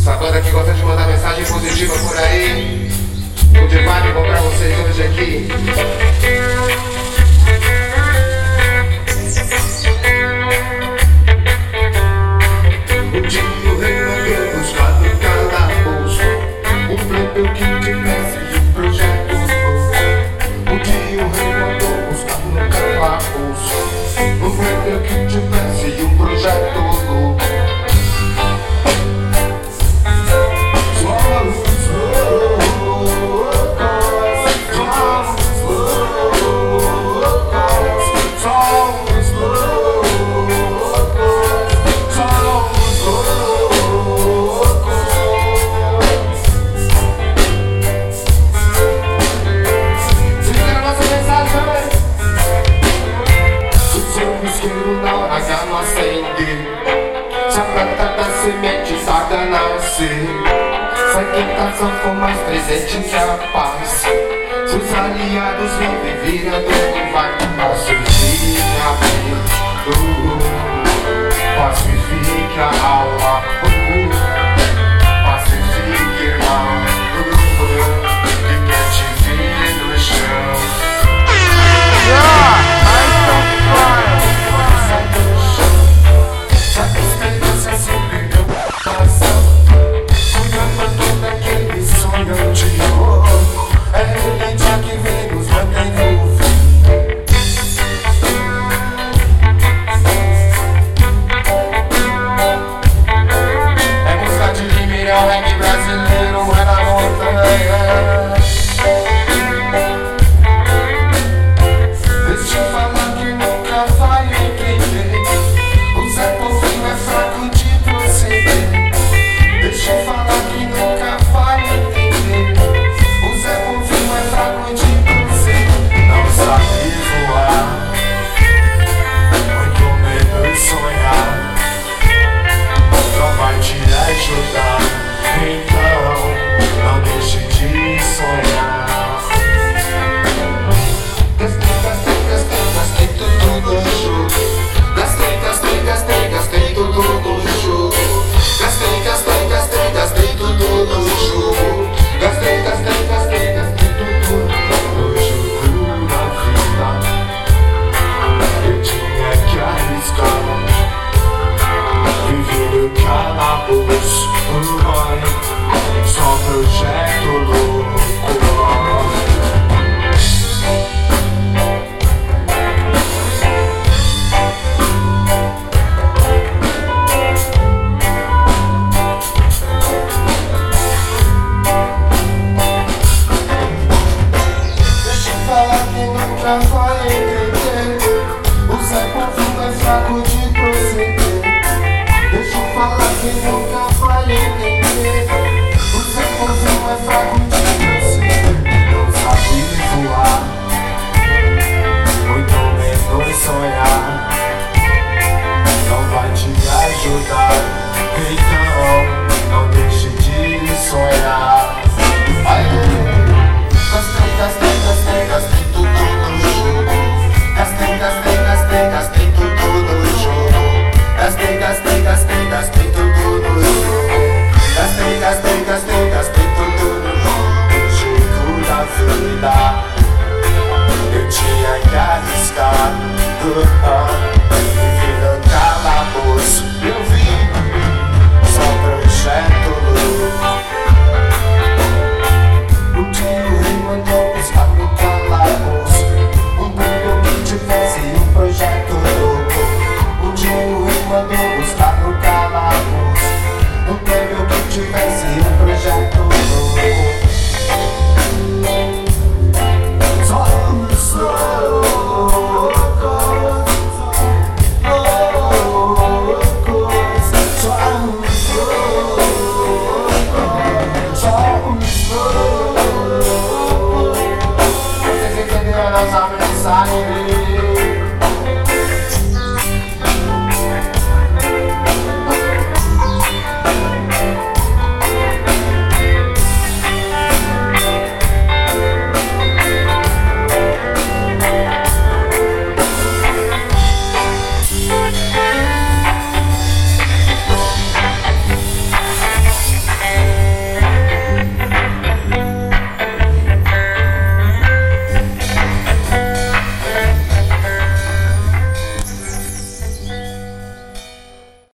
Essa banda que gosta de mandar mensagem positiva por aí. O de vibe bom pra vocês hoje aqui. O tio rei mandou buscar no calabouço o prêmio que tivesse e o projeto novo. O tio rei mandou buscar no calabouço o prêmio que tivesse e o projeto novo. Se a planta da semente tarda a nascer, sai tentação for mais presente que a paz. Se os aliados vivem virando vai pacifica pacifica a alma, pacifica irmão, que quer te ver no chão. Só projeto